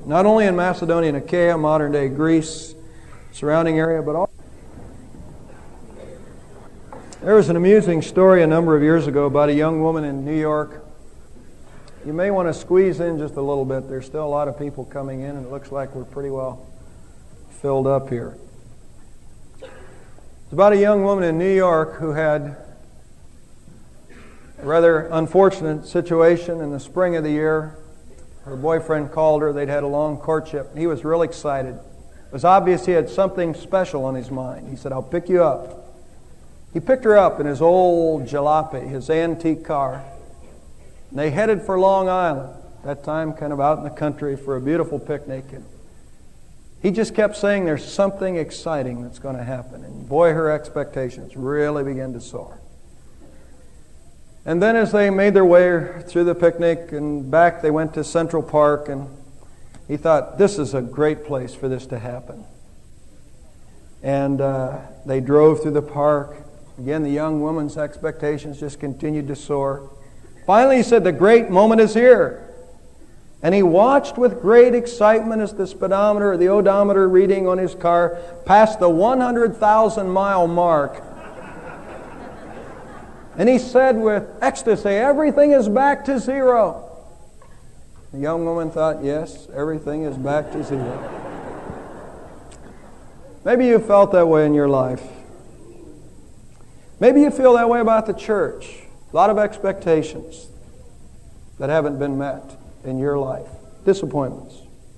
not only in Macedonia and Achaia, modern-day Greece, surrounding area, but also. There was an amusing story a number of years ago about a young woman in New York. You may want to squeeze in just a little bit. There's still a lot of people coming in, and it looks like we're pretty well filled up here. It's about a young woman in New York who had a rather unfortunate situation in the spring of the year. Her boyfriend called her. They'd had a long courtship. He was real excited. It was obvious he had something special on his mind. He said, "I'll pick you up." He picked her up in his old jalopy, his antique car. And they headed for Long Island, that time kind of out in the country for a beautiful picnic. And he just kept saying there's something exciting that's going to happen. And boy, her expectations really began to soar. And then as they made their way through the picnic and back, they went to Central Park, and he thought, this is a great place for this to happen. And they drove through the park. Again, the young woman's expectations just continued to soar. Finally, he said, the great moment is here. And he watched with great excitement as the speedometer or the odometer reading on his car passed the 100,000-mile mark. And he said with ecstasy, everything is back to zero. The young woman thought, yes, everything is back to zero. Maybe you felt that way in your life. Maybe you feel that way about the church. A lot of expectations that haven't been met in your life. Disappointments.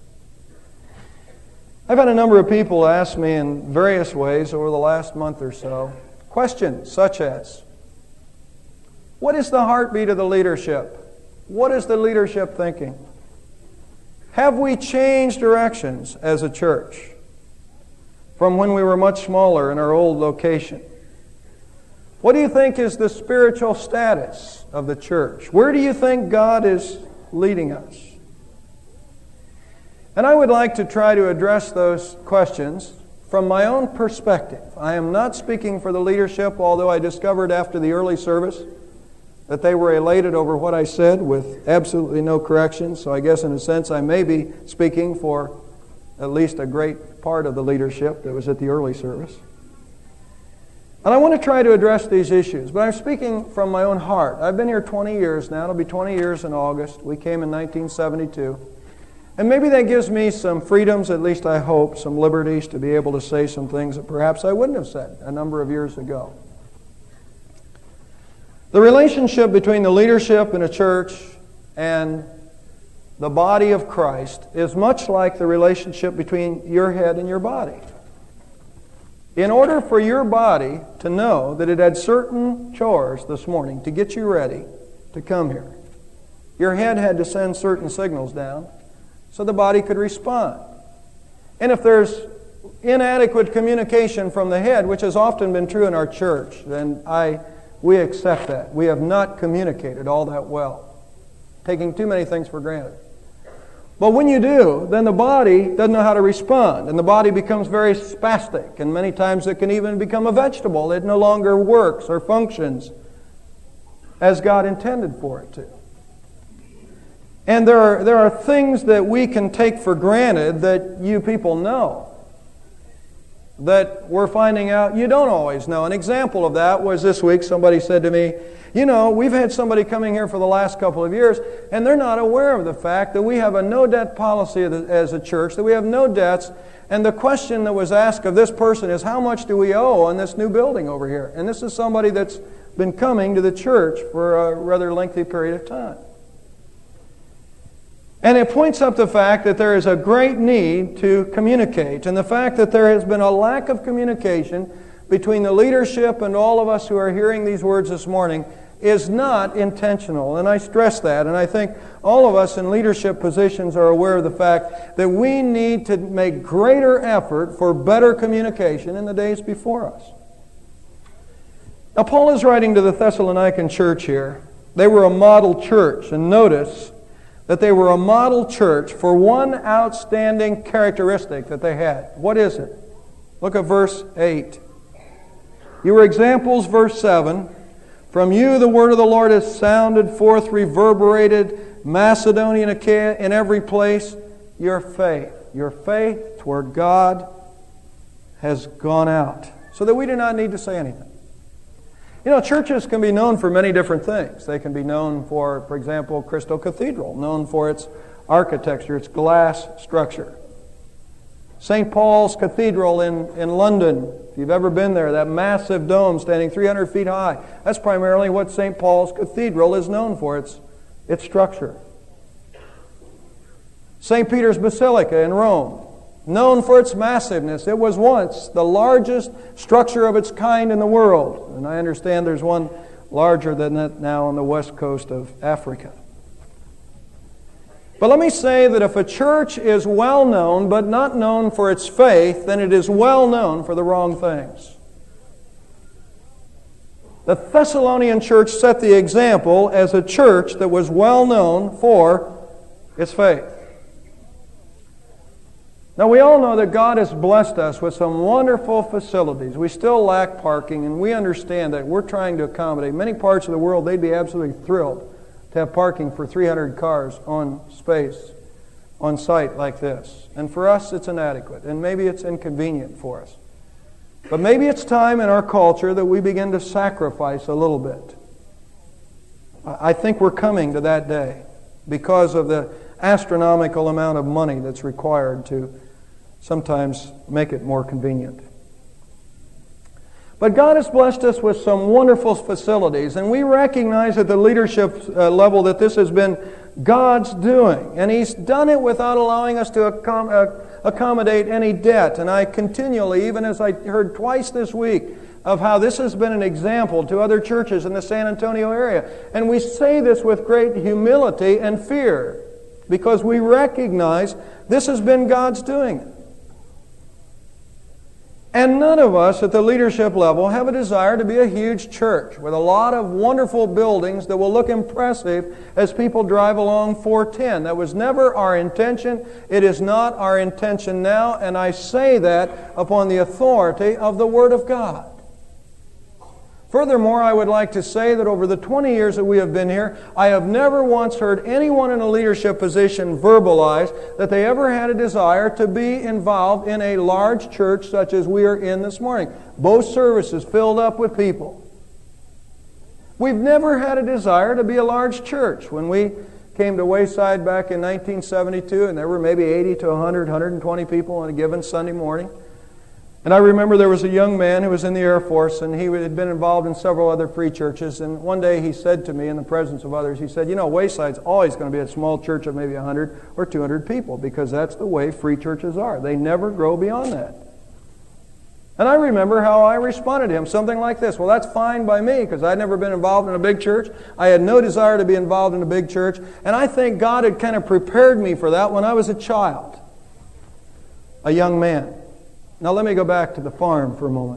I've had a number of people ask me in various ways over the last month or so questions such as, what is the heartbeat of the leadership? What is the leadership thinking? Have we changed directions as a church from when we were much smaller in our old location? What do you think is the spiritual status of the church? Where do you think God is leading us? And I would like to try to address those questions from my own perspective. I am not speaking for the leadership, although I discovered after the early service that they were elated over what I said with absolutely no correction. So I guess in a sense I may be speaking for at least a great part of the leadership that was at the early service. And I want to try to address these issues, but I'm speaking from my own heart. I've been here 20 years now. It'll be 20 years in August. We came in 1972. And maybe that gives me some freedoms, at least I hope, some liberties to be able to say some things that perhaps I wouldn't have said a number of years ago. The relationship between the leadership in a church and the body of Christ is much like the relationship between your head and your body. In order for your body to know that it had certain chores this morning to get you ready to come here, your head had to send certain signals down so the body could respond. And if there's inadequate communication from the head, which has often been true in our church, then we accept that. We have not communicated all that well, taking too many things for granted. But when you do, then the body doesn't know how to respond, and the body becomes very spastic, and many times it can even become a vegetable. It no longer works or functions as God intended for it to. And there are things that we can take for granted that you people know, that we're finding out you don't always know. An example of that was this week somebody said to me, you know, we've had somebody coming here for the last couple of years, and they're not aware of the fact that we have a no-debt policy as a church, that we have no debts, and the question that was asked of this person is, how much do we owe on this new building over here? And this is somebody that's been coming to the church for a rather lengthy period of time. And it points up the fact that there is a great need to communicate, and the fact that there has been a lack of communication between the leadership and all of us who are hearing these words this morning is not intentional. And I stress that, and I think all of us in leadership positions are aware of the fact that we need to make greater effort for better communication in the days before us. Now, Paul is writing to the Thessalonican church here. They were a model church, and notice that they were a model church for one outstanding characteristic that they had. What is it? Look at verse 8. You were examples, verse 7. From you the word of the Lord has sounded forth, reverberated, Macedonia and Achaia in every place. your faith. Your faith toward God has gone out, so that we do not need to say anything. You know, churches can be known for many different things. They can be known for example, Crystal Cathedral, known for its architecture, its glass structure. St. Paul's Cathedral in London, if you've ever been there, that massive dome standing 300 feet high, that's primarily what St. Paul's Cathedral is known for, its structure. St. Peter's Basilica in Rome, known for its massiveness. It was once the largest structure of its kind in the world. And I understand there's one larger than that now on the west coast of Africa. But let me say that if a church is well known but not known for its faith, then it is well known for the wrong things. The Thessalonian church set the example as a church that was well known for its faith. Now, we all know that God has blessed us with some wonderful facilities. We still lack parking, and we understand that we're trying to accommodate. Many parts of the world, they'd be absolutely thrilled to have parking for 300 cars on site like this. And for us, it's inadequate, and maybe it's inconvenient for us. But maybe it's time in our culture that we begin to sacrifice a little bit. I think we're coming to that day because of the astronomical amount of money that's required to sometimes make it more convenient. But God has blessed us with some wonderful facilities, and we recognize at the leadership level that this has been God's doing, and He's done it without allowing us to accommodate any debt. And I continually, even as I heard twice this week, of how this has been an example to other churches in the San Antonio area. And we say this with great humility and fear, because we recognize this has been God's doing. And none of us at the leadership level have a desire to be a huge church with a lot of wonderful buildings that will look impressive as people drive along 410. That was never our intention. It is not our intention now, and I say that upon the authority of the Word of God. Furthermore, I would like to say that over the 20 years that we have been here, I have never once heard anyone in a leadership position verbalize that they ever had a desire to be involved in a large church such as we are in this morning. Both services filled up with people. We've never had a desire to be a large church. When we came to Wayside back in 1972, and there were maybe 80 to 100, 120 people on a given Sunday morning, and I remember there was a young man who was in the Air Force, and he had been involved in several other free churches. And one day he said to me in the presence of others, he said, you know, Wayside's always going to be a small church of maybe 100 or 200 people, because that's the way free churches are. They never grow beyond that. And I remember how I responded to him, something like this: well, that's fine by me, because I'd never been involved in a big church. I had no desire to be involved in a big church. And I think God had kind of prepared me for that when I was a child, a young man. Now let me go back to the farm for a moment.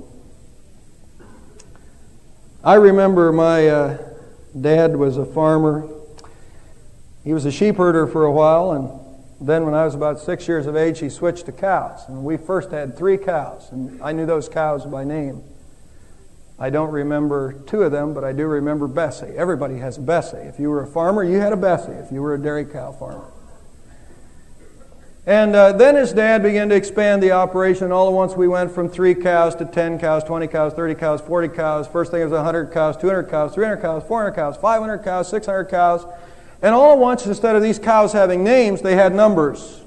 I remember my dad was a farmer. He was a sheep herder for a while, and then when I was about 6 years of age, he switched to cows. And we first had 3 cows, and I knew those cows by name. I don't remember 2 of them, but I do remember Bessie. Everybody has a Bessie. If you were a farmer, you had a Bessie if you were a dairy cow farmer. And then his dad began to expand the operation. All at once we went from 3 cows to 10 cows, 20 cows, 30 cows, 40 cows. First thing was 100 cows, 200 cows, 300 cows, 400 cows, 500 cows, 600 cows. And all at once, instead of these cows having names, they had numbers.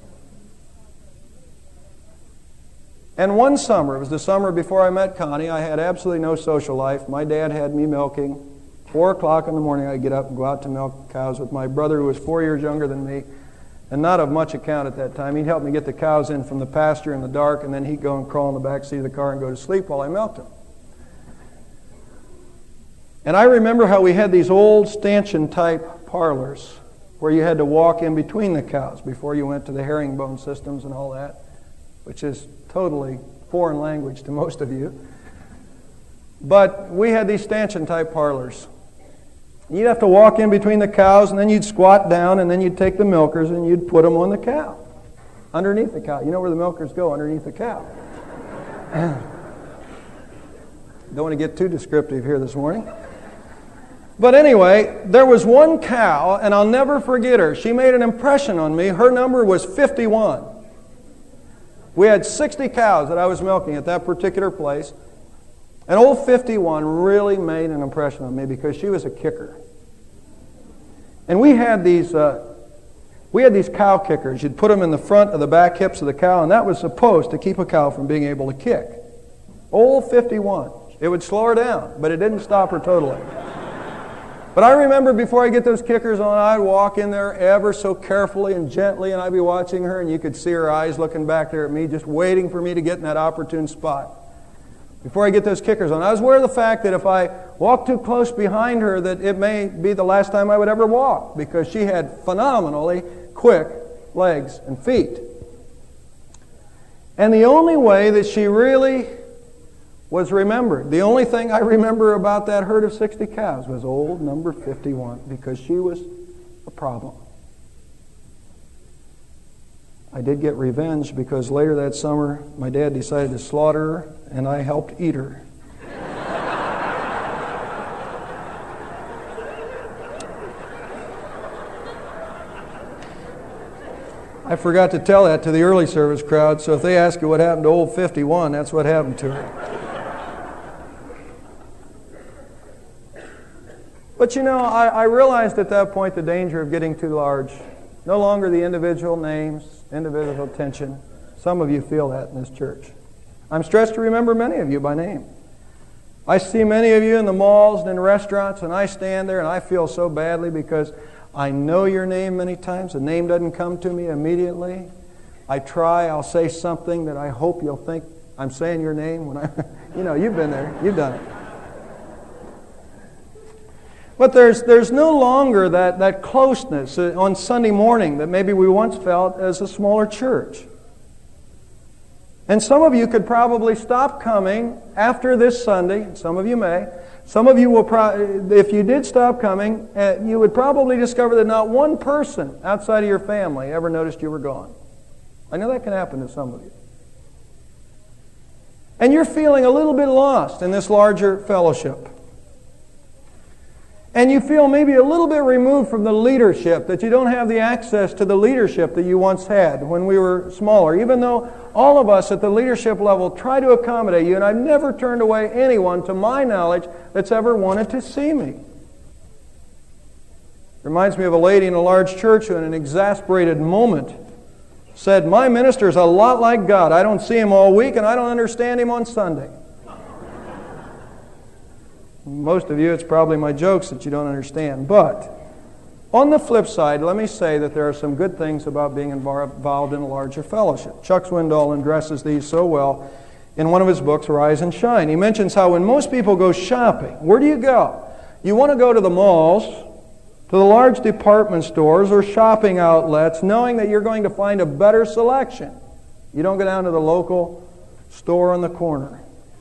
And one summer, it was the summer before I met Connie, I had absolutely no social life. My dad had me milking. 4 o'clock in the morning, I'd get up and go out to milk cows with my brother, who was 4 years younger than me, and not of much account at that time. He'd help me get the cows in from the pasture in the dark, and then he'd go and crawl in the back seat of the car and go to sleep while I milked them. And I remember how we had these old stanchion-type parlors where you had to walk in between the cows before you went to the herringbone systems and all that, which is totally foreign language to most of you. But we had these stanchion-type parlors. You'd have to walk in between the cows, and then you'd squat down, and then you'd take the milkers and you'd put them on the cow, underneath the cow. You know where the milkers go, underneath the cow. Don't want to get too descriptive here this morning. But anyway, there was one cow, and I'll never forget her. She made an impression on me. Her number was 51. We had 60 cows that I was milking at that particular place. And old 51 really made an impression on me because she was a kicker. And we had these cow kickers. You'd put them in the front of the back hips of the cow, and that was supposed to keep a cow from being able to kick. Old 51. It would slow her down, but it didn't stop her totally. But I remember before I get those kickers on, I'd walk in there ever so carefully and gently, and I'd be watching her, and you could see her eyes looking back there at me, just waiting for me to get in that opportune spot. Before I get those kickers on, I was aware of the fact that if I walked too close behind her, that it may be the last time I would ever walk, because she had phenomenally quick legs and feet. And the only way that she really was remembered, the only thing I remember about that herd of 60 cows was old number 51, because she was a problem. I did get revenge because later that summer my dad decided to slaughter her and I helped eat her. I forgot to tell that to the early service crowd, so if they ask you what happened to old 51, that's what happened to her. But you know, I realized at that point the danger of getting too large. No longer the individual names, individual attention. Some of you feel that in this church. I'm stretched to remember many of you by name. I see many of you in the malls and in restaurants, and I stand there and I feel so badly because I know your name many times. The name doesn't come to me immediately. I try, I'll say something that I hope you'll think I'm saying your name when you've been there, you've done it. But there's no longer that closeness on Sunday morning that maybe we once felt as a smaller church. And some of you could probably stop coming after this Sunday. Some of you may. Some of you will if you did stop coming, you would probably discover that not one person outside of your family ever noticed you were gone. I know that can happen to some of you. And you're feeling a little bit lost in this larger fellowship. And you feel maybe a little bit removed from the leadership, that you don't have the access to the leadership that you once had when we were smaller, even though all of us at the leadership level try to accommodate you, and I've never turned away anyone, to my knowledge, that's ever wanted to see me. Reminds me of a lady in a large church who in an exasperated moment said, "My minister's a lot like God. I don't see him all week, and I don't understand him on Sunday." Most of you, it's probably my jokes that you don't understand. But on the flip side, let me say that there are some good things about being involved in a larger fellowship. Chuck Swindoll addresses these so well in one of his books, Rise and Shine. He mentions how when most people go shopping, where do you go? You want to go to the malls, to the large department stores or shopping outlets, knowing that you're going to find a better selection. You don't go down to the local store on the corner.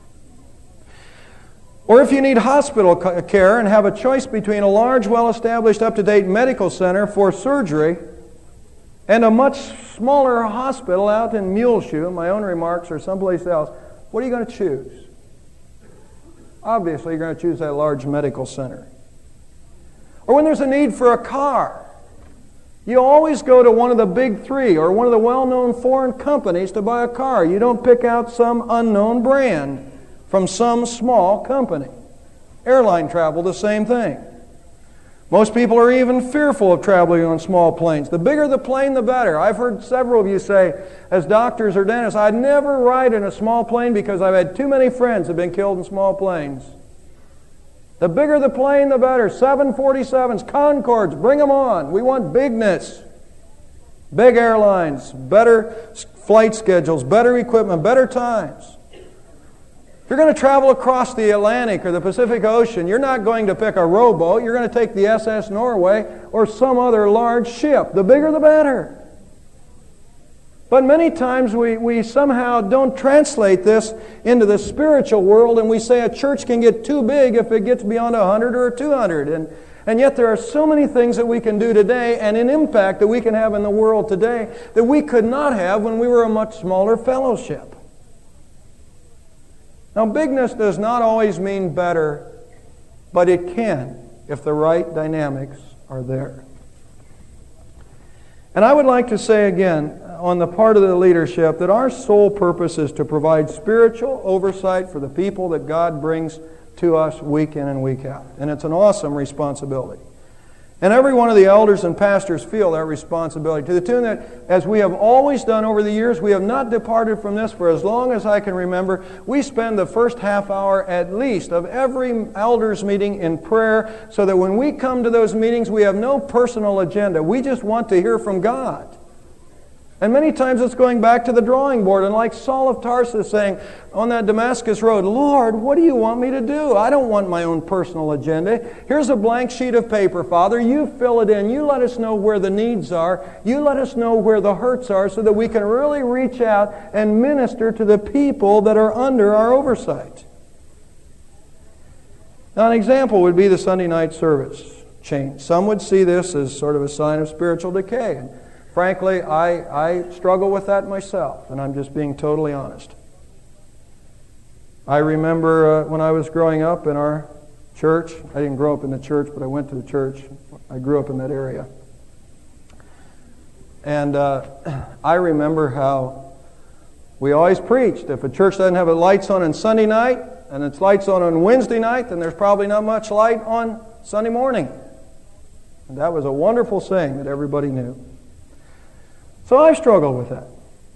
Or if you need hospital care and have a choice between a large, well-established, up-to-date medical center for surgery and a much smaller hospital out in Muleshoe, my own remarks, or someplace else, what are you going to choose? Obviously, you're going to choose that large medical center. Or when there's a need for a car, you always go to one of the big three or one of the well-known foreign companies to buy a car. You don't pick out some unknown brand from some small company. Airline travel, the same thing. Most people are even fearful of traveling on small planes. The bigger the plane, the better. I've heard several of you say, as doctors or dentists, I'd never ride in a small plane because I've had too many friends who have been killed in small planes. The bigger the plane, the better. 747s, Concords, bring them on. We want bigness. Big airlines, better flight schedules, better equipment, better times. If you're going to travel across the Atlantic or the Pacific Ocean, you're not going to pick a rowboat. You're going to take the SS Norway or some other large ship. The bigger, the better. But many times we somehow don't translate this into the spiritual world, and we say a church can get too big if it gets beyond 100 or 200. And yet there are so many things that we can do today and an impact that we can have in the world today that we could not have when we were a much smaller fellowship. Now, bigness does not always mean better, but it can if the right dynamics are there. And I would like to say again, on the part of the leadership, that our sole purpose is to provide spiritual oversight for the people that God brings to us week in and week out. And it's an awesome responsibility. And every one of the elders and pastors feel that responsibility, to the tune that, as we have always done over the years, we have not departed from this for as long as I can remember. We spend the first half hour at least of every elders meeting in prayer, so that when we come to those meetings, we have no personal agenda. We just want to hear from God. And many times it's going back to the drawing board, and like Saul of Tarsus saying on that Damascus road, Lord, what do you want me to do? I don't want my own personal agenda. Here's a blank sheet of paper, Father. You fill it in. You let us know where the needs are. You let us know where the hurts are, so that we can really reach out and minister to the people that are under our oversight. Now, an example would be the Sunday night service change. Some would see this as sort of a sign of spiritual decay. And frankly, I struggle with that myself, and I'm just being totally honest. I remember when I was growing up in our church, I didn't grow up in the church, but I went to the church. I grew up in that area. And I remember how we always preached, if a church doesn't have its lights on Sunday night, and its lights on Wednesday night, then there's probably not much light on Sunday morning. And that was a wonderful saying that everybody knew. So I struggled with that.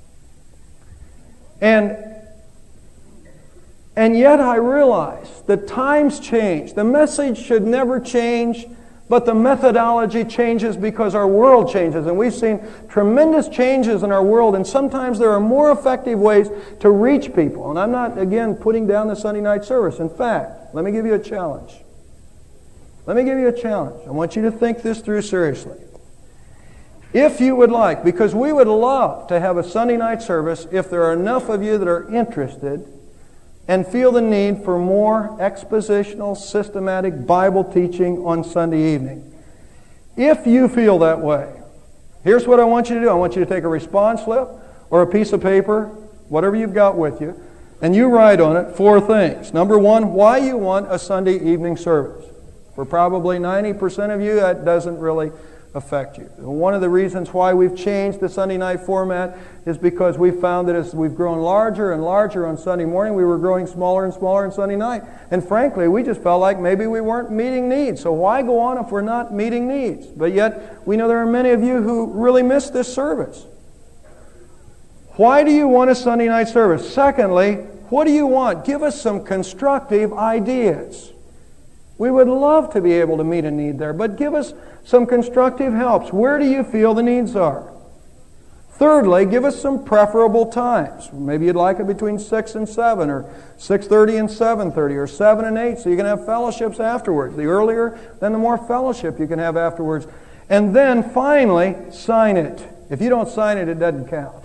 And yet I realized that times change. The message should never change, but the methodology changes because our world changes. And we've seen tremendous changes in our world, and sometimes there are more effective ways to reach people. And I'm not, again, putting down the Sunday night service. In fact, let me give you a challenge. Let me give you a challenge. I want you to think this through seriously. If you would like, because we would love to have a Sunday night service if there are enough of you that are interested and feel the need for more expositional, systematic Bible teaching on Sunday evening. If you feel that way, here's what I want you to do. I want you to take a response slip or a piece of paper, whatever you've got with you, and you write on it 4 things. Number 1, why you want a Sunday evening service. For probably 90% of you, that doesn't really affect you. One of the reasons why we've changed the Sunday night format is because we found that as we've grown larger and larger on Sunday morning, we were growing smaller and smaller on Sunday night. And frankly, we just felt like maybe we weren't meeting needs. So why go on if we're not meeting needs? But yet, we know there are many of you who really miss this service. Why do you want a Sunday night service? Secondly, what do you want? Give us some constructive ideas. We would love to be able to meet a need there, but give us some constructive helps. Where do you feel the needs are? Thirdly, give us some preferable times. Maybe you'd like it between 6 and 7, or 6:30 and 7:30, or 7 and 8, so you can have fellowships afterwards. The earlier, then the more fellowship you can have afterwards. And then finally, sign it. If you don't sign it, it doesn't count.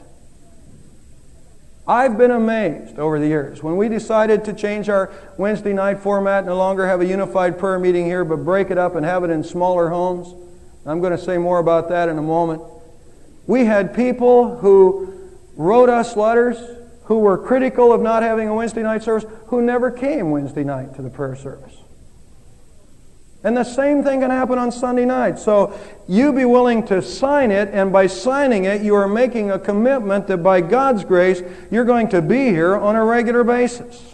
I've been amazed over the years. When we decided to change our Wednesday night format, no longer have a unified prayer meeting here, but break it up and have it in smaller homes. I'm going to say more about that in a moment. We had people who wrote us letters who were critical of not having a Wednesday night service, who never came Wednesday night to the prayer service. And the same thing can happen on Sunday night. So you be willing to sign it, and by signing it, you are making a commitment that by God's grace, you're going to be here on a regular basis.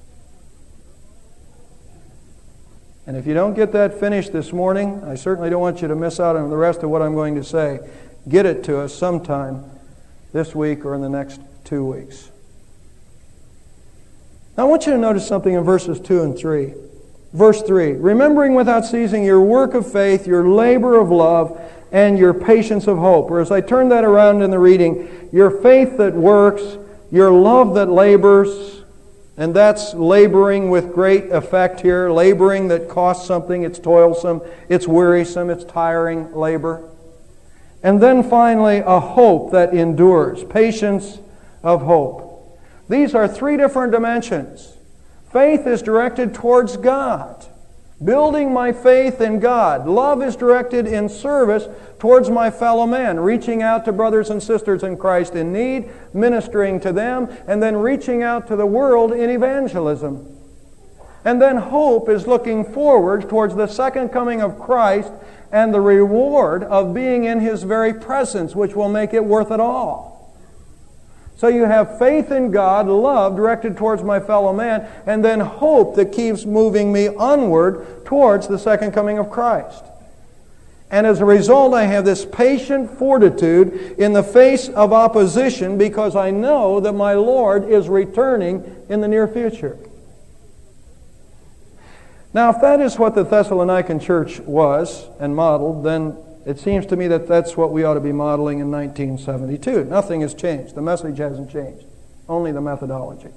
And if you don't get that finished this morning, I certainly don't want you to miss out on the rest of what I'm going to say. Get it to us sometime this week or in the next 2 weeks. Now I want you to notice something in verses 2 and 3. Verse 3, remembering without ceasing your work of faith, your labor of love, and your patience of hope. Or as I turn that around in the reading, your faith that works, your love that labors, and that's laboring with great effect here, laboring that costs something, it's toilsome, it's wearisome, it's tiring labor. And then finally, a hope that endures, patience of hope. These are 3 different dimensions. Faith is directed towards God, building my faith in God. Love is directed in service towards my fellow man, reaching out to brothers and sisters in Christ in need, ministering to them, and then reaching out to the world in evangelism. And then hope is looking forward towards the second coming of Christ and the reward of being in His very presence, which will make it worth it all. So you have faith in God, love directed towards my fellow man, and then hope that keeps moving me onward towards the second coming of Christ. And as a result, I have this patient fortitude in the face of opposition because I know that my Lord is returning in the near future. Now, if that is what the Thessalonican church was and modeled, then it seems to me that that's what we ought to be modeling in 1972. Nothing has changed. The message hasn't changed. Only the methodology.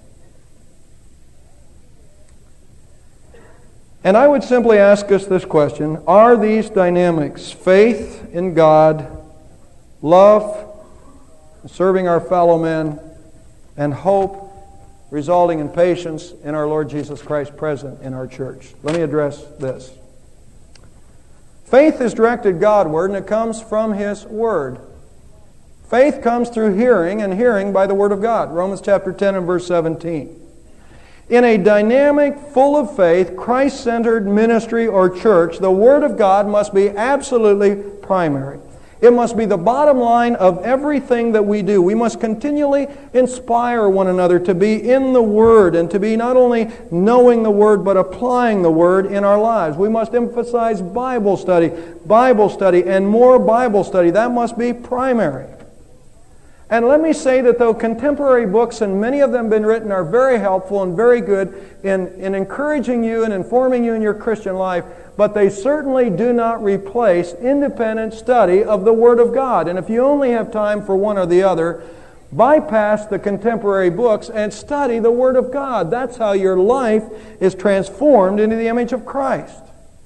And I would simply ask us this question: are these dynamics, faith in God, love, serving our fellow men, and hope, resulting in patience in our Lord Jesus Christ present in our church? Let me address this. Faith is directed Godward, and it comes from His Word. Faith comes through hearing, and hearing by the Word of God. Romans chapter 10 and verse 17. In a dynamic, full of faith, Christ-centered ministry or church, the Word of God must be absolutely primary. It must be the bottom line of everything that we do. We must continually inspire one another to be in the Word and to be not only knowing the Word but applying the Word in our lives. We must emphasize Bible study, and more Bible study. That must be primary. And let me say that though contemporary books, and many of them have been written, are very helpful and very good in encouraging you and informing you in your Christian life, but they certainly do not replace independent study of the Word of God. And if you only have time for one or the other, bypass the contemporary books and study the Word of God. That's how your life is transformed into the image of Christ.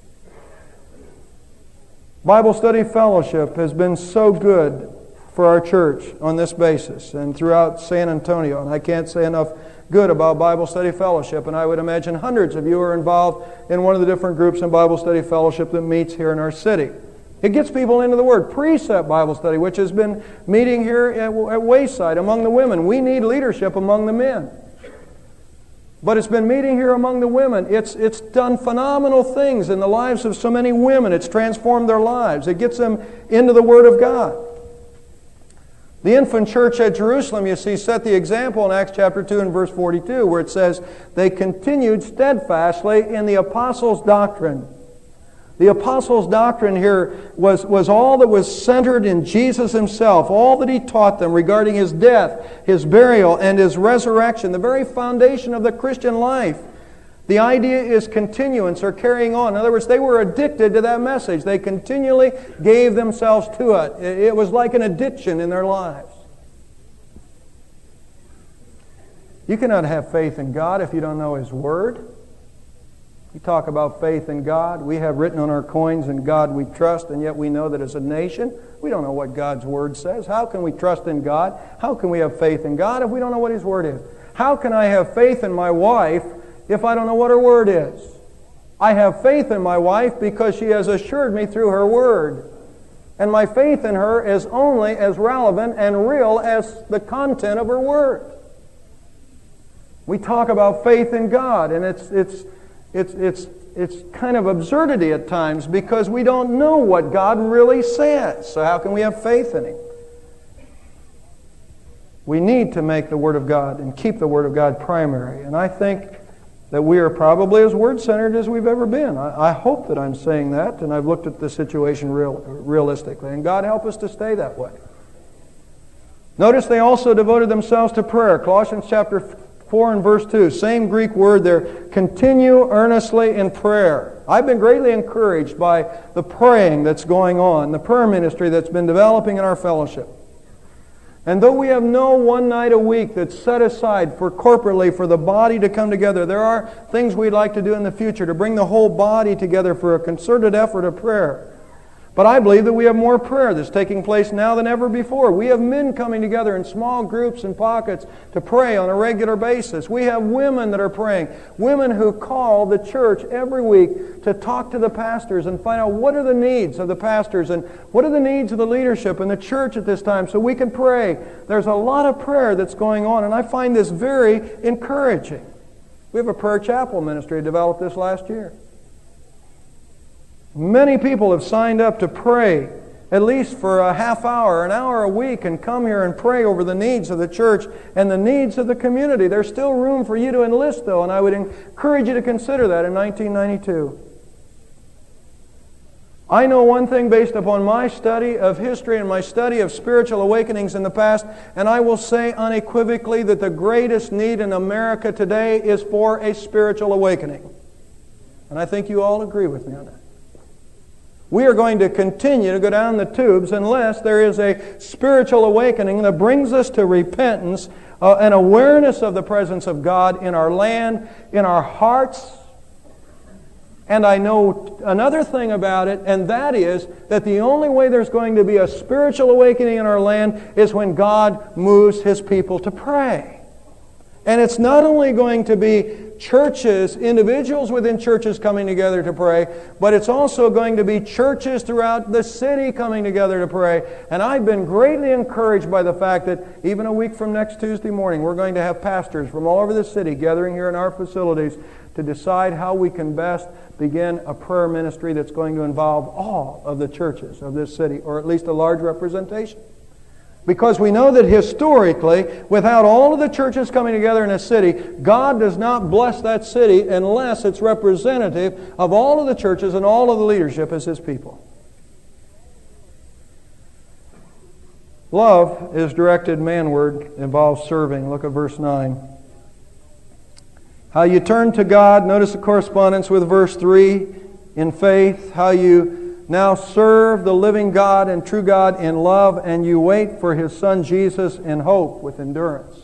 Bible study fellowship has been so good for our church on this basis and throughout San Antonio. And I can't say enough good about Bible study fellowship. And I would imagine hundreds of you are involved in one of the different groups in Bible study fellowship that meets here in our city. It gets people into the Word. Precept Bible study, which has been meeting here at Wayside among the women. We need leadership among the men. But it's been meeting here among the women. It's done phenomenal things in the lives of so many women. It's transformed their lives. It gets them into the Word of God. The infant church at Jerusalem, you see, set the example in Acts chapter 2 and verse 42, where it says, they continued steadfastly in the apostles' doctrine. The apostles' doctrine here was all that was centered in Jesus Himself, all that He taught them regarding His death, His burial, and His resurrection, the very foundation of the Christian life. The idea is continuance or carrying on. In other words, they were addicted to that message. They continually gave themselves to it. It was like an addiction in their lives. You cannot have faith in God if you don't know His Word. We talk about faith in God. We have written on our coins, "In God we trust," and yet we know that as a nation, we don't know what God's Word says. How can we trust in God? How can we have faith in God if we don't know what His Word is? How can I have faith in my wife if I don't know what her Word is? I have faith in my wife because she has assured me through her Word. And my faith in her is only as relevant and real as the content of her Word. We talk about faith in God, and it's kind of absurdity at times because we don't know what God really says. So how can we have faith in Him? We need to make the Word of God and keep the Word of God primary. And I think that we are probably as Word-centered as we've ever been. I hope that I'm saying that, and I've looked at the situation realistically. And God help us to stay that way. Notice they also devoted themselves to prayer. Colossians chapter 4 and verse 2, same Greek word there, continue earnestly in prayer. I've been greatly encouraged by the praying that's going on, the prayer ministry that's been developing in our fellowship. And though we have no one night a week that's set aside for corporately for the body to come together, there are things we'd like to do in the future to bring the whole body together for a concerted effort of prayer. But I believe that we have more prayer that's taking place now than ever before. We have men coming together in small groups and pockets to pray on a regular basis. We have women that are praying, women who call the church every week to talk to the pastors and find out what are the needs of the pastors and what are the needs of the leadership in the church at this time so we can pray. There's a lot of prayer that's going on, and I find this very encouraging. We have a prayer chapel ministry developed this last year. Many people have signed up to pray at least for a half hour, an hour a week, and come here and pray over the needs of the church and the needs of the community. There's still room for you to enlist, though, and I would encourage you to consider that in 1992. I know one thing based upon my study of history and my study of spiritual awakenings in the past, and I will say unequivocally that the greatest need in America today is for a spiritual awakening. And I think you all agree with me on that. We are going to continue to go down the tubes unless there is a spiritual awakening that brings us to repentance, an awareness of the presence of God in our land, in our hearts. And I know another thing about it, and that is that the only way there's going to be a spiritual awakening in our land is when God moves His people to pray. And it's not only going to be churches, individuals within churches coming together to pray, but it's also going to be churches throughout the city coming together to pray. And I've been greatly encouraged by the fact that even a week from next Tuesday morning, we're going to have pastors from all over the city gathering here in our facilities to decide how we can best begin a prayer ministry that's going to involve all of the churches of this city, or at least a large representation. Because we know that historically, without all of the churches coming together in a city, God does not bless that city unless it's representative of all of the churches and all of the leadership as His people. Love is directed manward, involves serving. Look at verse 9. How you turn to God, notice the correspondence with verse 3, in faith. How you now serve the living God and true God in love, and you wait for His Son Jesus in hope with endurance.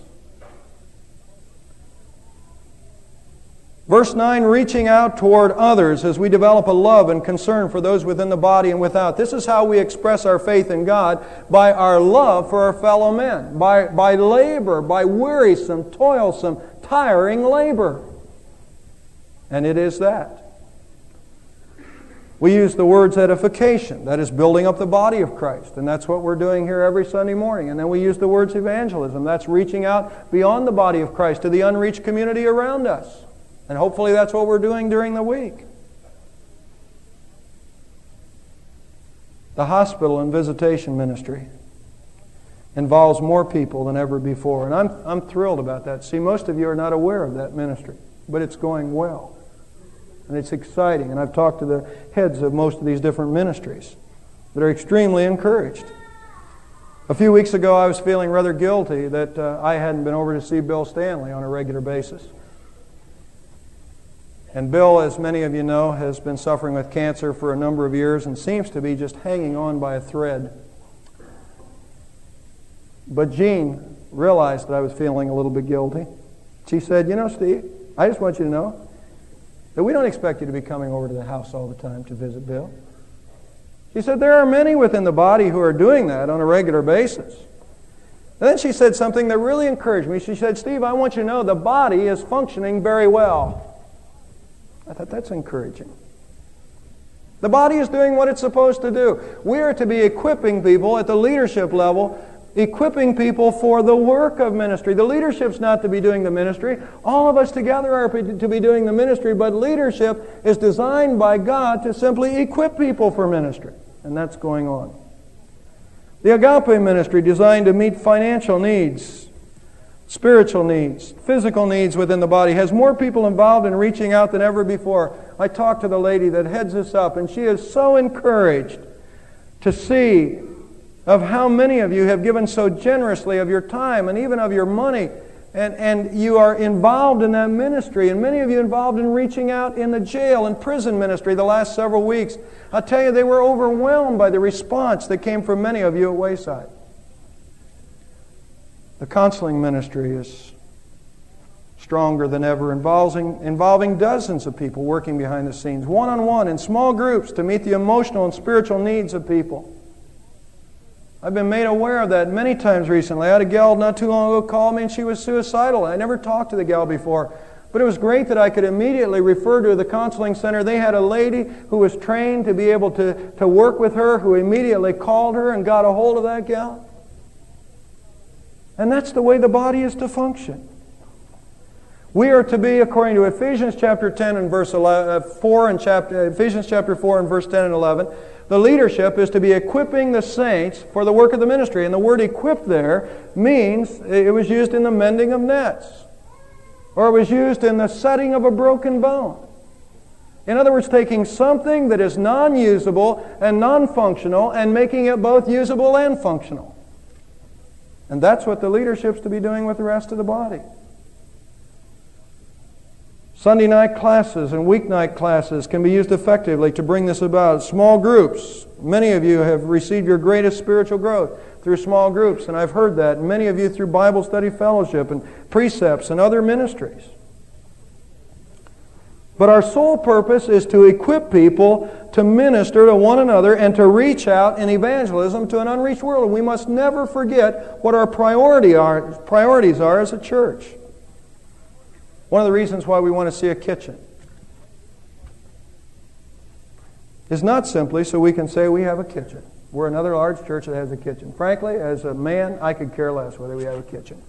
Verse 9, reaching out toward others as we develop a love and concern for those within the body and without. This is how we express our faith in God, by our love for our fellow men, by labor, by wearisome, toilsome, tiring labor. And it is that. We use the words edification, that is building up the body of Christ, and that's what we're doing here every Sunday morning. And then we use the words evangelism, that's reaching out beyond the body of Christ to the unreached community around us. And hopefully that's what we're doing during the week. The hospital and visitation ministry involves more people than ever before, and I'm thrilled about that. See, most of you are not aware of that ministry, but it's going well. And it's exciting. And I've talked to the heads of most of these different ministries that are extremely encouraged. A few weeks ago, I was feeling rather guilty that I hadn't been over to see Bill Stanley on a regular basis. And Bill, as many of you know, has been suffering with cancer for a number of years and seems to be just hanging on by a thread. But Jean realized that I was feeling a little bit guilty. She said, "You know, Steve, I just want you to know that we don't expect you to be coming over to the house all the time to visit Bill." She said, "There are many within the body who are doing that on a regular basis." And then she said something that really encouraged me. She said, "Steve, I want you to know the body is functioning very well." I thought, that's encouraging. The body is doing what it's supposed to do. We are to be equipping people at the leadership level, equipping people for the work of ministry. The leadership's not to be doing the ministry. All of us together are to be doing the ministry, but leadership is designed by God to simply equip people for ministry. And that's going on. The agape ministry, designed to meet financial needs, spiritual needs, physical needs within the body, has more people involved in reaching out than ever before. I talked to the lady that heads this up, and she is so encouraged to see of how many of you have given so generously of your time and even of your money, and you are involved in that ministry, and many of you involved in reaching out in the jail and prison ministry the last several weeks. I'll tell you, they were overwhelmed by the response that came from many of you at Wayside. The counseling ministry is stronger than ever, involving dozens of people working behind the scenes, one-on-one, in small groups, to meet the emotional and spiritual needs of people. I've been made aware of that many times recently. I had a gal not too long ago call me, and she was suicidal. I never talked to the gal before, but it was great that I could immediately refer to the counseling center. They had a lady who was trained to be able to work with her, who immediately called her and got a hold of that gal. And that's the way the body is to function. We are to be, according to Ephesians chapter 10 and verse 4 and Ephesians chapter 4 and verse 10 and 11, the leadership is to be equipping the saints for the work of the ministry. And the word equip there means it was used in the mending of nets, or it was used in the setting of a broken bone. In other words, taking something that is non-usable and non-functional and making it both usable and functional. And that's what the leadership's to be doing with the rest of the body. Sunday night classes and weeknight classes can be used effectively to bring this about. Small groups. Many of you have received your greatest spiritual growth through small groups, and I've heard that. And many of you through Bible study fellowship and precepts and other ministries. But our sole purpose is to equip people to minister to one another and to reach out in evangelism to an unreached world. And we must never forget what our priorities are as a church. One of the reasons why we want to see a kitchen is not simply so we can say we have a kitchen. We're another large church that has a kitchen. Frankly, as a man, I could care less whether we have a kitchen.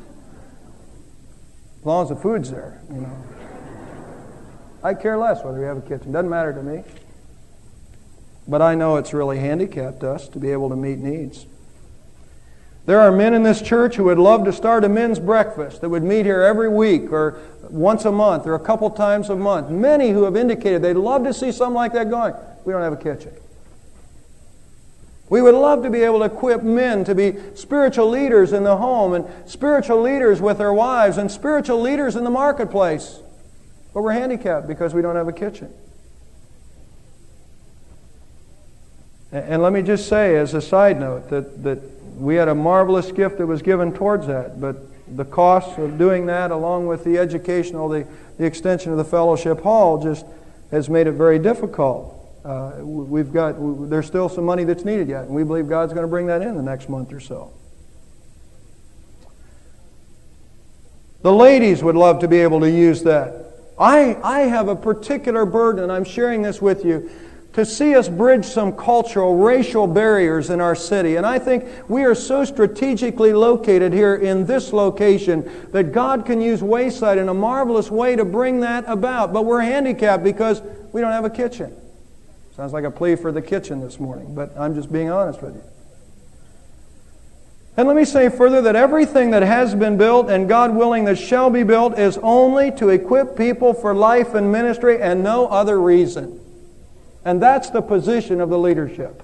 As long as the food's there, you know. I care less whether we have a kitchen. Doesn't matter to me. But I know it's really handicapped us to be able to meet needs. There are men in this church who would love to start a men's breakfast that would meet here every week or once a month or a couple times a month. Many who have indicated they'd love to see something like that going. We don't have a kitchen. We would love to be able to equip men to be spiritual leaders in the home and spiritual leaders with their wives and spiritual leaders in the marketplace. But we're handicapped because we don't have a kitchen. And let me just say as a side note that we had a marvelous gift that was given towards that, but the cost of doing that along with the educational, the extension of the fellowship hall just has made it very difficult. There's still some money that's needed yet, and we believe God's going to bring that in the next month or so. The ladies would love to be able to use that. I have a particular burden, and I'm sharing this with you, to see us bridge some cultural, racial barriers in our city. And I think we are so strategically located here in this location that God can use Wayside in a marvelous way to bring that about. But we're handicapped because we don't have a kitchen. Sounds like a plea for the kitchen this morning, but I'm just being honest with you. And let me say further that everything that has been built and God willing that shall be built is only to equip people for life and ministry and no other reason. And that's the position of the leadership.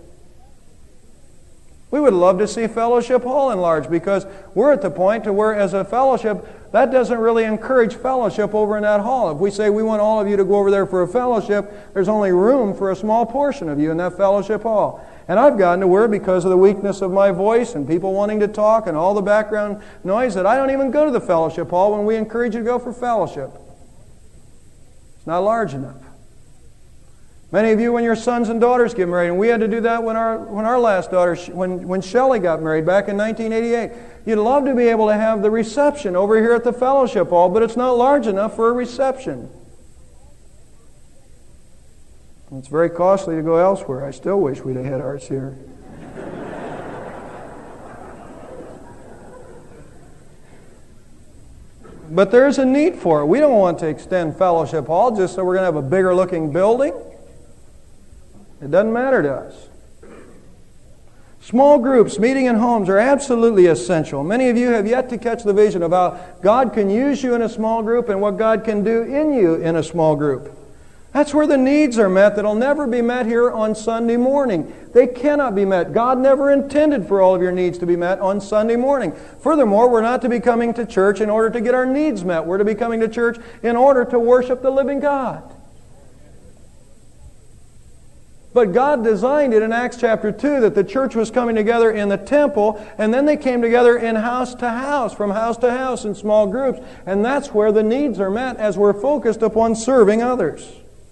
We would love to see Fellowship Hall enlarged because we're at the point to where as a fellowship, that doesn't really encourage fellowship over in that hall. If we say we want all of you to go over there for a fellowship, there's only room for a small portion of you in that fellowship hall. And I've gotten to where, because of the weakness of my voice and people wanting to talk and all the background noise, that I don't even go to the fellowship hall when we encourage you to go for fellowship. It's not large enough. Many of you, when your sons and daughters get married, and we had to do that when our last daughter, when Shelley got married back in 1988, you'd love to be able to have the reception over here at the fellowship hall, but it's not large enough for a reception. It's very costly to go elsewhere. I still wish we'd have had ours here. But there's a need for it. We don't want to extend Fellowship Hall just so we're going to have a bigger looking building. It doesn't matter to us. Small groups, meeting in homes are absolutely essential. Many of you have yet to catch the vision of how God can use you in a small group and what God can do in you in a small group. That's where the needs are met that'll never be met here on Sunday morning. They cannot be met. God never intended for all of your needs to be met on Sunday morning. Furthermore, we're not to be coming to church in order to get our needs met. We're to be coming to church in order to worship the living God. But God designed it in Acts chapter 2 that the church was coming together in the temple, and then they came together in house to house, from house to house in small groups. And that's where the needs are met as we're focused upon serving others.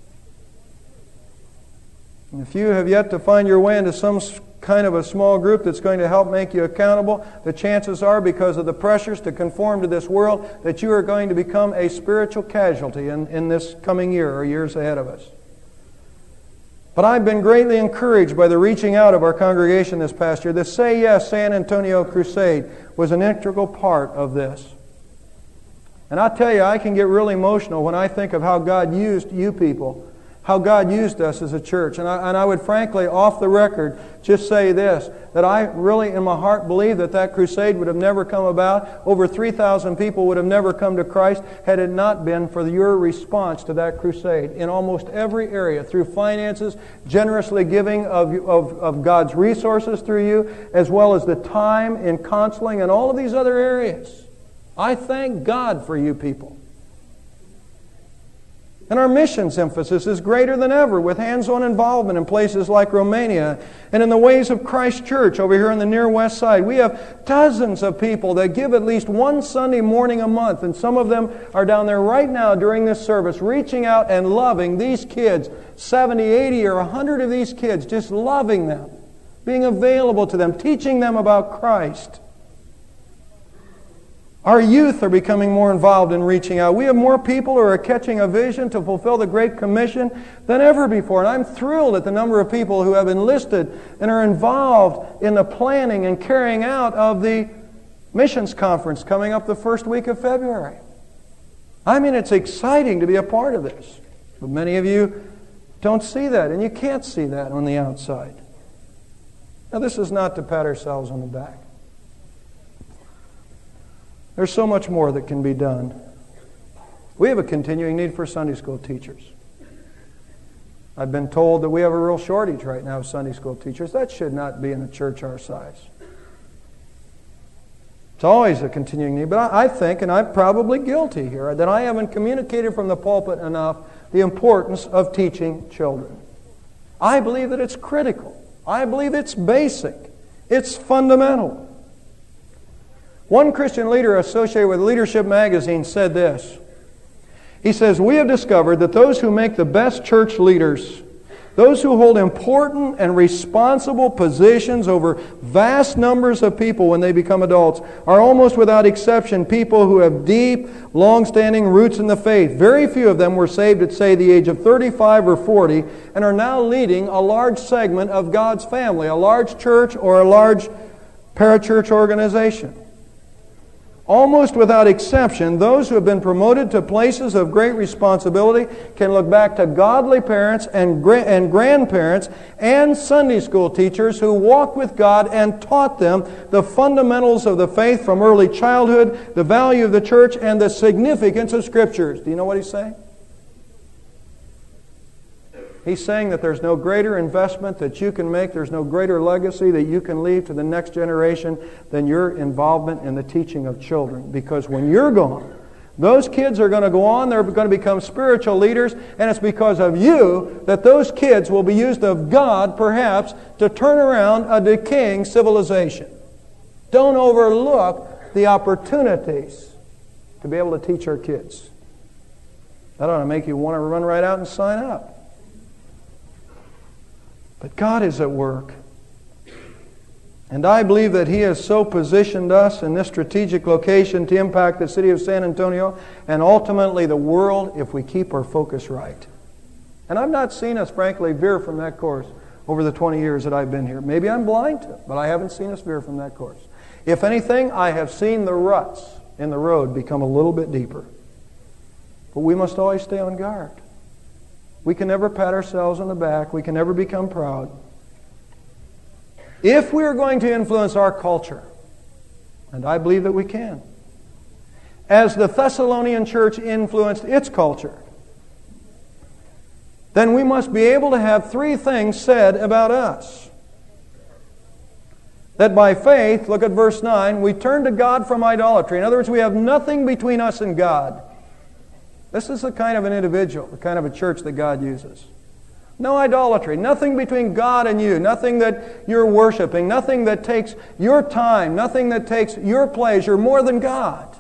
And if you have yet to find your way into some kind of a small group that's going to help make you accountable, the chances are, because of the pressures to conform to this world, that you are going to become a spiritual casualty in this coming year or years ahead of us. But I've been greatly encouraged by the reaching out of our congregation this past year. The Say Yes San Antonio Crusade was an integral part of this. And I tell you, I can get really emotional when I think of how God used you people, how God used us as a church. And I would frankly, off the record, just say this, that I really in my heart believe that crusade would have never come about. Over 3,000 people would have never come to Christ had it not been for your response to that crusade in almost every area, through finances, generously giving of God's resources through you, as well as the time in counseling and all of these other areas. I thank God for you people. And our missions emphasis is greater than ever, with hands-on involvement in places like Romania and in the Ways of Christ Church over here on the near west side. We have dozens of people that give at least one Sunday morning a month, and some of them are down there right now during this service, reaching out and loving these kids, 70, 80, or 100 of these kids, just loving them, being available to them, teaching them about Christ. Our youth are becoming more involved in reaching out. We have more people who are catching a vision to fulfill the Great Commission than ever before. And I'm thrilled at the number of people who have enlisted and are involved in the planning and carrying out of the missions conference coming up the first week of February. I mean, it's exciting to be a part of this. But many of you don't see that, and you can't see that on the outside. Now, this is not to pat ourselves on the back. There's so much more that can be done. We have a continuing need for Sunday school teachers. I've been told that we have a real shortage right now of Sunday school teachers. That should not be in a church our size. It's always a continuing need. But I think, and I'm probably guilty here, that I haven't communicated from the pulpit enough the importance of teaching children. I believe that it's critical. I believe it's basic. It's fundamental. One Christian leader associated with Leadership Magazine said this. He says, "We have discovered that those who make the best church leaders, those who hold important and responsible positions over vast numbers of people when they become adults, are almost without exception people who have deep, long-standing roots in the faith. Very few of them were saved at, say, the age of 35 or 40 and are now leading a large segment of God's family, a large church or a large parachurch organization. Almost without exception, those who have been promoted to places of great responsibility can look back to godly parents and grandparents and Sunday school teachers who walked with God and taught them the fundamentals of the faith from early childhood, the value of the church, and the significance of Scriptures." Do you know what he's saying? He's saying that there's no greater investment that you can make, there's no greater legacy that you can leave to the next generation than your involvement in the teaching of children. Because when you're gone, those kids are going to go on, they're going to become spiritual leaders, and it's because of you that those kids will be used of God, perhaps, to turn around a decaying civilization. Don't overlook the opportunities to be able to teach our kids. That ought to make you want to run right out and sign up. But God is at work. And I believe that He has so positioned us in this strategic location to impact the city of San Antonio and ultimately the world if we keep our focus right. And I've not seen us, frankly, veer from that course over the 20 years that I've been here. Maybe I'm blind to it, but I haven't seen us veer from that course. If anything, I have seen the ruts in the road become a little bit deeper. But we must always stay on guard. We can never pat ourselves on the back. We can never become proud. If we are going to influence our culture, and I believe that we can, as the Thessalonian church influenced its culture, then we must be able to have three things said about us. That by faith, look at verse 9, we turn to God from idolatry. In other words, we have nothing between us and God. This is the kind of an individual, the kind of a church that God uses. No idolatry, nothing between God and you, nothing that you're worshiping, nothing that takes your time, nothing that takes your pleasure more than God.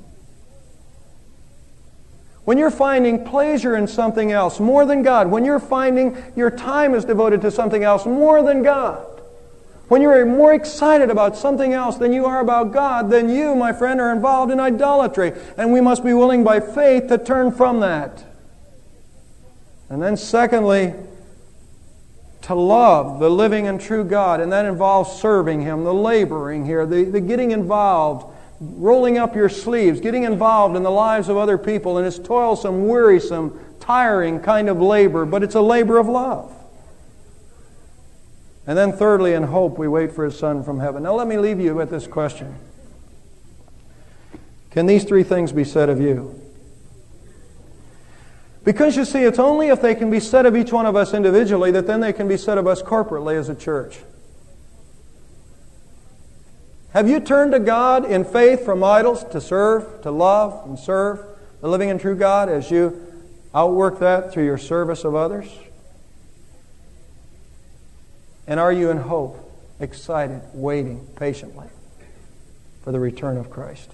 When you're finding pleasure in something else more than God, when you're finding your time is devoted to something else more than God, when you're more excited about something else than you are about God, then you, my friend, are involved in idolatry. And we must be willing by faith to turn from that. And then secondly, to love the living and true God. And that involves serving Him, the laboring here, the getting involved rolling up your sleeves, getting involved in the lives of other people, and it's toilsome, wearisome, tiring kind of labor, but it's a labor of love. And then thirdly, in hope, we wait for His Son from heaven. Now let me leave you with this question. Can these three things be said of you? Because you see, it's only if they can be said of each one of us individually that then they can be said of us corporately as a church. Have you turned to God in faith from idols to serve, to love and serve the living and true God as you outwork that through your service of others? And are you in hope, excited, waiting patiently for the return of Christ?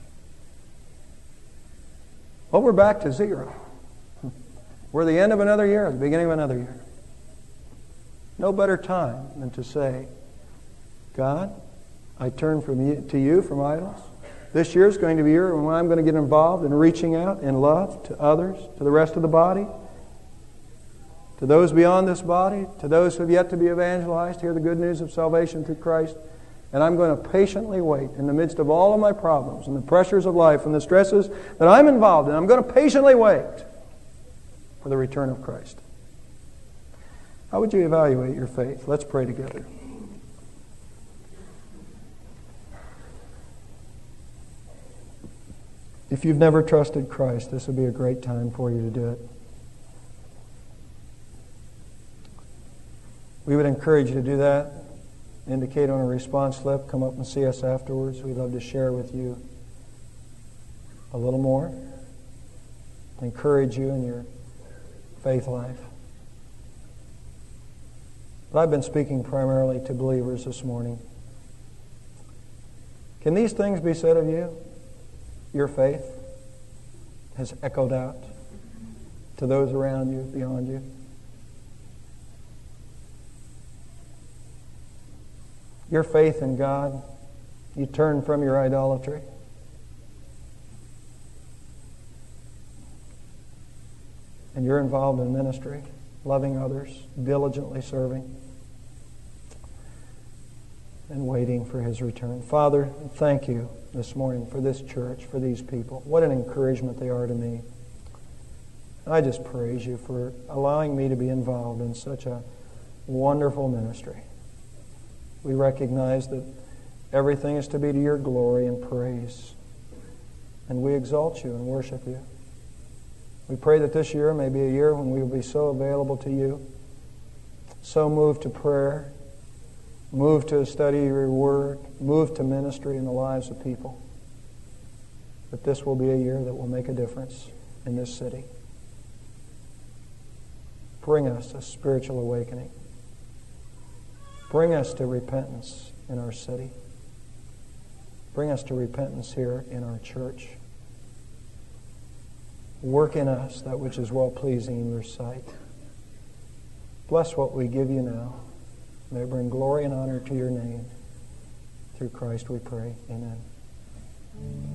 Well, we're back to zero. We're the end of another year, the beginning of another year. No better time than to say, God, I turn to you from idols. This year is going to be a year when I'm going to get involved in reaching out in love to others, to the rest of the body, to those beyond this body, to those who have yet to be evangelized, hear the good news of salvation through Christ. And I'm going to patiently wait in the midst of all of my problems and the pressures of life and the stresses that I'm involved in. I'm going to patiently wait for the return of Christ. How would you evaluate your faith? Let's pray together. If you've never trusted Christ, this would be a great time for you to do it. We would encourage you to do that. Indicate on a response slip. Come up and see us afterwards. We'd love to share with you a little more. Encourage you in your faith life. But I've been speaking primarily to believers this morning. Can these things be said of you? Your faith has echoed out to those around you, beyond you. Your faith in God, you turn from your idolatry. And you're involved in ministry, loving others, diligently serving, and waiting for His return. Father, thank you this morning for this church, for these people. What an encouragement they are to me. I just praise you for allowing me to be involved in such a wonderful ministry. We recognize that everything is to be to your glory and praise. And we exalt you and worship you. We pray that this year may be a year when we will be so available to you, so moved to prayer, moved to study your word, moved to ministry in the lives of people, that this will be a year that will make a difference in this city. Bring us a spiritual awakening. Bring us to repentance in our city. Bring us to repentance here in our church. Work in us that which is well-pleasing in your sight. Bless what we give you now. May it bring glory and honor to your name. Through Christ we pray. Amen.